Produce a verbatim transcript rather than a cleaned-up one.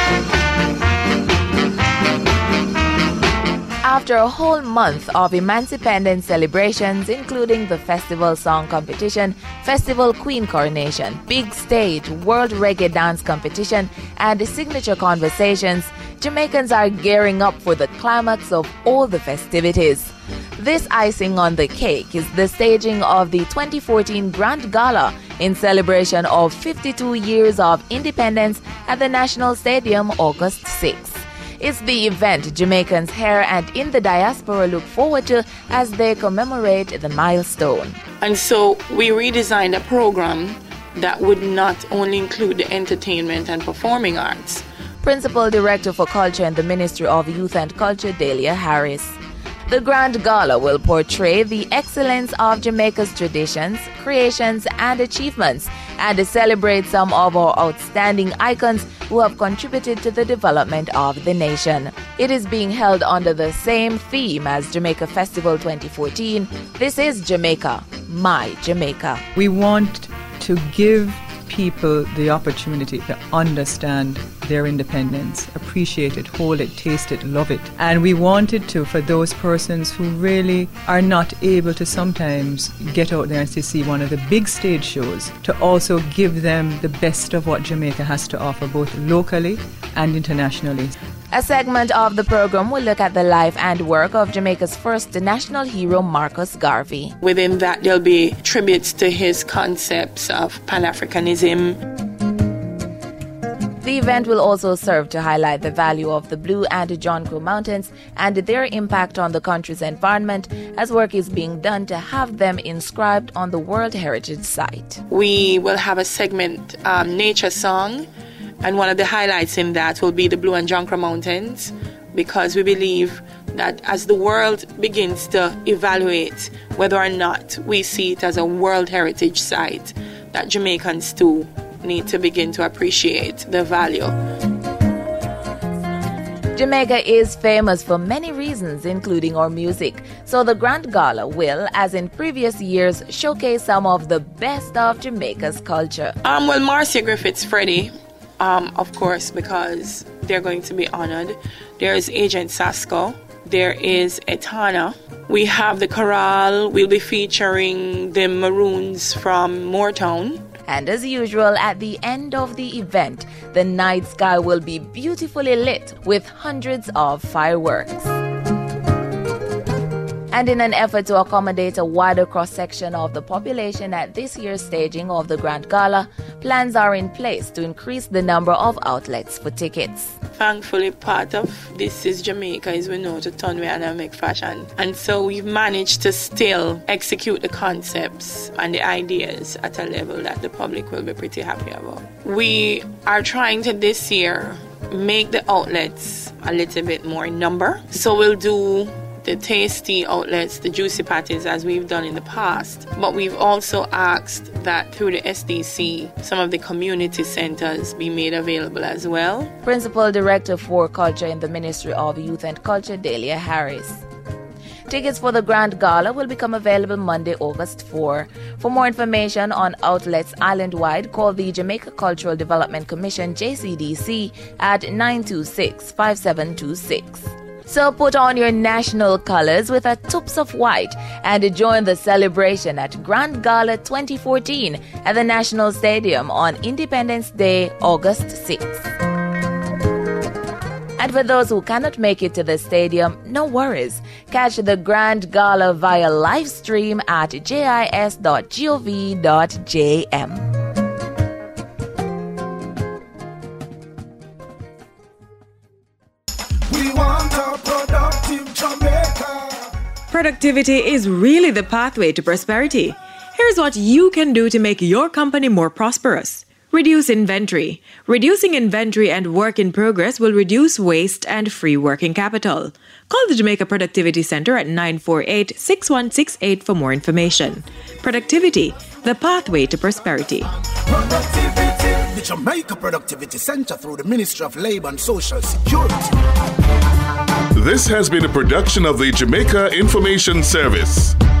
After a whole month of Emancipendence celebrations, including the Festival Song Competition, Festival Queen Coronation, Big Stage, World Reggae Dance Competition, and Signature Conversations, Jamaicans are gearing up for the climax of all the festivities. This icing on the cake is the staging of the twenty fourteen Grand Gala in celebration of fifty-two years of independence at the National Stadium August sixth. It's the event Jamaicans here and in the diaspora look forward to as they commemorate the milestone. And so we redesigned a program that would not only include the entertainment and performing arts. Principal Director for Culture in the Ministry of Youth and Culture, Delia Harris. The Grand Gala will portray the excellence of Jamaica's traditions, creations, and achievements, and celebrate some of our outstanding icons who have contributed to the development of the nation. It is being held under the same theme as Jamaica Festival twenty fourteen. This is Jamaica, my Jamaica. We want to give people the opportunity to understand their independence, appreciate it, hold it, taste it, love it. And we wanted to, for those persons who really are not able to sometimes get out there and to see one of the big stage shows, to also give them the best of what Jamaica has to offer, both locally and internationally. A segment of the program will look at the life and work of Jamaica's first national hero, Marcus Garvey. Within that, there'll be tributes to his concepts of Pan-Africanism. The event will also serve to highlight the value of the Blue and John Crow Mountains and their impact on the country's environment, as work is being done to have them inscribed on the World Heritage Site. We will have a segment, um, Nature Song, and one of the highlights in that will be the Blue and John Crow Mountains, because we believe that as the world begins to evaluate whether or not we see it as a World Heritage Site, that Jamaicans too need to begin to appreciate the value. Jamaica is famous for many reasons, including our music. So the Grand Gala will, as in previous years, showcase some of the best of Jamaica's culture. Um, well, Marcia Griffiths, Freddie, um, of course, because they're going to be honored. There's Agent Sasko. There is Etana. We have the Chorale. We'll be featuring the Maroons from Moortown. And as usual, at the end of the event, the night sky will be beautifully lit with hundreds of fireworks. And in an effort to accommodate a wider cross-section of the population at this year's staging of the Grand Gala, plans are in place to increase the number of outlets for tickets. Thankfully, part of This is Jamaica is we know to turn around and make fashion. And so we've managed to still execute the concepts and the ideas at a level that the public will be pretty happy about. We are trying to this year make the outlets a little bit more in number. So we'll do the tasty outlets, the juicy patties, as we've done in the past. But we've also asked that through the S D C, some of the community centers be made available as well. Principal Director for Culture in the Ministry of Youth and Culture, Delia Harris. Tickets for the Grand Gala will become available Monday, August fourth. For more information on outlets island-wide, call the Jamaica Cultural Development Commission, J C D C, at nine two six, five seven two six. So put on your national colors with a toups of white and join the celebration at Grand Gala twenty fourteen at the National Stadium on Independence Day, August sixth. And for those who cannot make it to the stadium, no worries. Catch the Grand Gala via live stream at jis dot gov dot j m. Productivity is really the pathway to prosperity. Here's what you can do to make your company more prosperous. Reduce inventory. Reducing inventory and work in progress will reduce waste and free working capital. Call the Jamaica Productivity Center at nine four eight, six one six eight for more information. Productivity, the pathway to prosperity. Productivity. The Jamaica Productivity Center through the Ministry of Labour and Social Security. This has been a production of the Jamaica Information Service.